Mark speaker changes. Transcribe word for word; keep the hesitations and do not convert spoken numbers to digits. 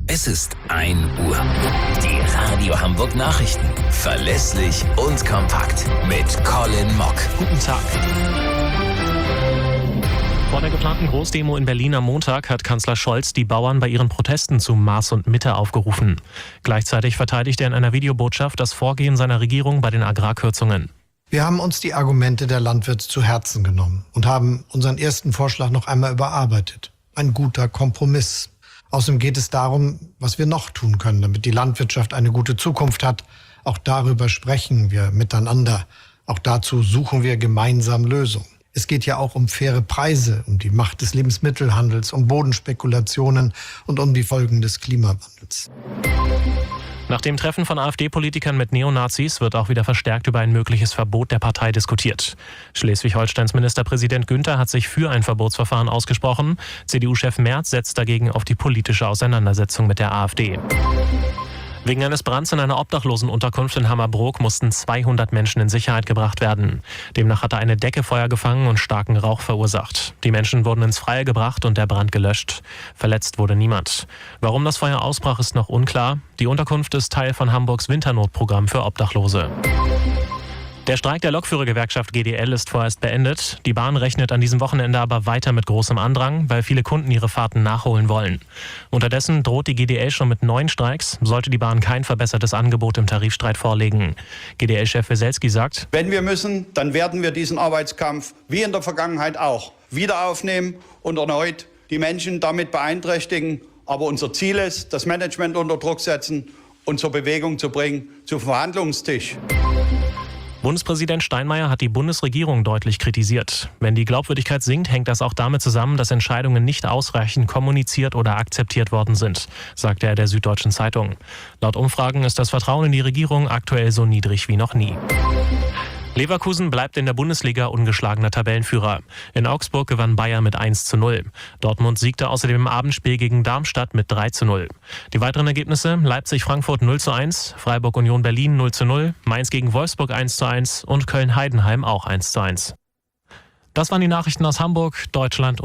Speaker 1: Es ist ein Uhr. Die Radio Hamburg Nachrichten. Verlässlich und kompakt. Mit Colin Mock.
Speaker 2: Guten Tag. Vor der geplanten Großdemo in Berlin am Montag hat Kanzler Scholz die Bauern bei ihren Protesten zu Maß und Mitte aufgerufen. Gleichzeitig verteidigt er in einer Videobotschaft das Vorgehen seiner Regierung bei den Agrarkürzungen.
Speaker 3: Wir haben uns die Argumente der Landwirte zu Herzen genommen und haben unseren ersten Vorschlag noch einmal überarbeitet. Ein guter Kompromiss. Außerdem geht es darum, was wir noch tun können, damit die Landwirtschaft eine gute Zukunft hat. Auch darüber sprechen wir miteinander. Auch dazu suchen wir gemeinsam Lösungen. Es geht ja auch um faire Preise, um die Macht des Lebensmittelhandels, um Bodenspekulationen und um die Folgen des Klimawandels.
Speaker 2: Nach dem Treffen von AfD-Politikern mit Neonazis wird auch wieder verstärkt über ein mögliches Verbot der Partei diskutiert. Schleswig-Holsteins Ministerpräsident Günther hat sich für ein Verbotsverfahren ausgesprochen. C D U-Chef Merz setzt dagegen auf die politische Auseinandersetzung mit der AfD. Wegen eines Brands in einer Obdachlosenunterkunft in Hammerbrook mussten zweihundert Menschen in Sicherheit gebracht werden. Demnach hatte eine Decke Feuer gefangen und starken Rauch verursacht. Die Menschen wurden ins Freie gebracht und der Brand gelöscht. Verletzt wurde niemand. Warum das Feuer ausbrach, ist noch unklar. Die Unterkunft ist Teil von Hamburgs Winternotprogramm für Obdachlose. Der Streik der Lokführergewerkschaft G D L ist vorerst beendet. Die Bahn rechnet an diesem Wochenende aber weiter mit großem Andrang, weil viele Kunden ihre Fahrten nachholen wollen. Unterdessen droht die G D L schon mit neuen Streiks, sollte die Bahn kein verbessertes Angebot im Tarifstreit vorlegen. G D L-Chef Weselski sagt:
Speaker 4: Wenn wir müssen, dann werden wir diesen Arbeitskampf wie in der Vergangenheit auch wieder aufnehmen und erneut die Menschen damit beeinträchtigen. Aber unser Ziel ist, das Management unter Druck setzen und zur Bewegung zu bringen, zum Verhandlungstisch.
Speaker 2: Bundespräsident Steinmeier hat die Bundesregierung deutlich kritisiert. Wenn die Glaubwürdigkeit sinkt, hängt das auch damit zusammen, dass Entscheidungen nicht ausreichend kommuniziert oder akzeptiert worden sind, sagte er der Süddeutschen Zeitung. Laut Umfragen ist das Vertrauen in die Regierung aktuell so niedrig wie noch nie. Leverkusen bleibt in der Bundesliga ungeschlagener Tabellenführer. In Augsburg gewann Bayer mit eins zu null. Dortmund siegte außerdem im Abendspiel gegen Darmstadt mit drei zu null. Die weiteren Ergebnisse: Leipzig-Frankfurt null zu eins, Freiburg-Union Berlin null zu null, Mainz gegen Wolfsburg eins zu eins und Köln-Heidenheim auch eins zu eins. Das waren die Nachrichten aus Hamburg, Deutschland